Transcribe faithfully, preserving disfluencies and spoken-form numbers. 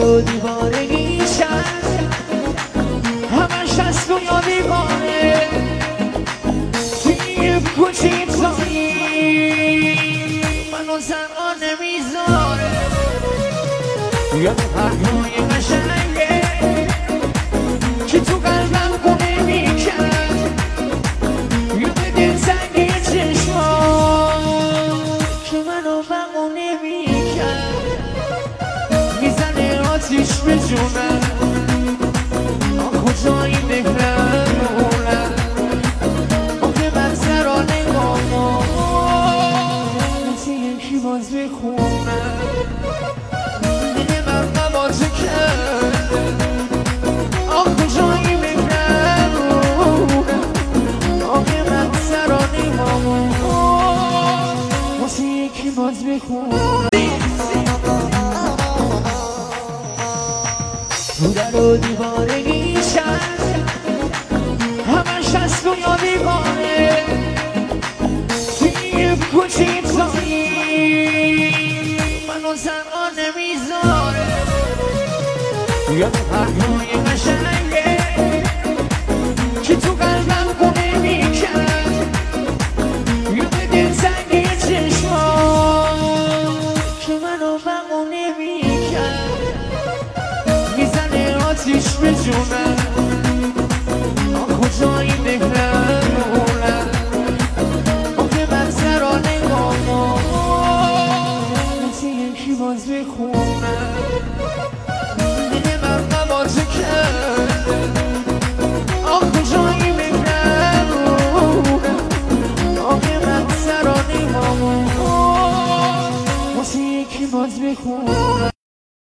و دیوارگی چند همش از تو یادگاره توی کوچه تایی منو تنها نمیذاره یاد پرهای قشنگه که تو قلبم گونه میکرد یاد دلتنگی چشمان که منو بمونه میکرد میزنه آتیش به جونم کجایی مهربونم آخه من سرا نگامم مثل یکی باز بخونم دیگه من قباطه کرده آخ کجایی مهربونم آخه من سرا نگامم مثل یکی باز بخونم در و دیوارگی چند همش از تو یادگاره توی کوچه تایی منو تنها نمیذاره یاد پرهای قشنگه که تو قلبم گونه میکرد یاد دلتنگی چشمان که منو بمونه میکرد آتیش به جونم کجایی مهربونم آخه من سرا نگامم مثل یکی باز بخونم دیگه من قباطه کرده آخ کجایی مهربونم آخه من سرا نگامم مثل یکی باز بخونم